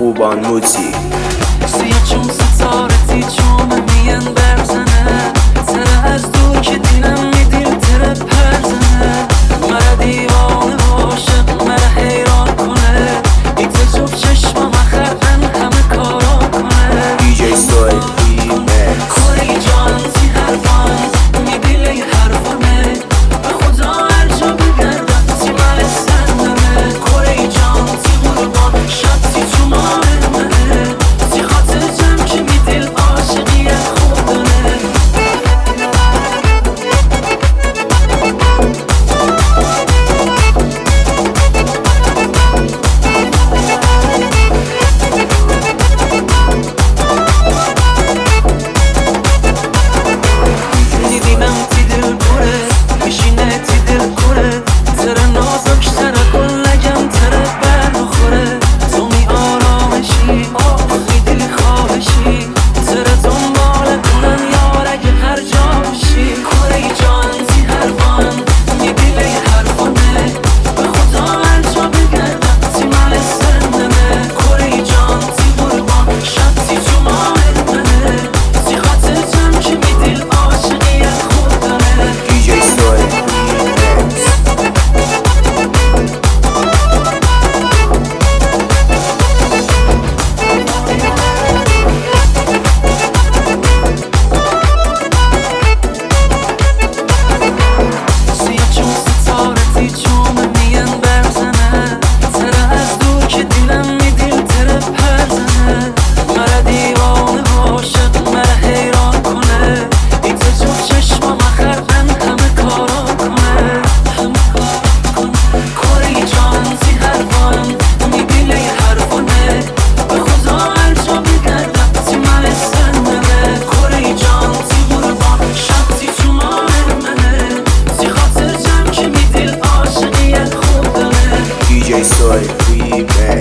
خوبان موتی سیاه چون ستارتی چون میان برزنه تره از دور که دیلم میدیل تره پرزنه مرا دیوانه باشه مرا حیران کنه ای تجوب چشمم اخرن همه کارا کنه دیجی سویل ریمکس کوری جان تی حرفان میدیل ای حرفانه به خدا هر جا بگردم تی مال سندمه کوری جان تی قربان شد تی تو مال منه تی خاطر جمع که میدیل عاشقی خودانه دیدم تی دل بره میشینه تی دل کره تره نازکش تره گل نگم تره برخوره تو می آرامشی آخی دلی خوابشی تره دنبال کنم یار اگه هر جا بشی کره جان تی حرفان می دیله حرفانه به خدا هر جا بگردم تی مال سندمه کره جان تی قربان شد تی تو مال منه تی خاطر جمع که می دیل عاشقی خودانه دیجی سویل ریمکس سیاه چون ستارتی چون میان برزنه تره از دور که دیلم میدیل تره پرزنه مرا دیوانه عاشق مرا حیران کنه ای تجوب چشمم اخرن همه کارا کنه کره جان تی حرفان میدیل ای حرفانه به خدا هر جا بگردم تی مال سندمه کره جان تی قربان شد تی تو مال منه تی خاطر جمع که میدیل عاشقی خودانه دیجی سویل ریمکس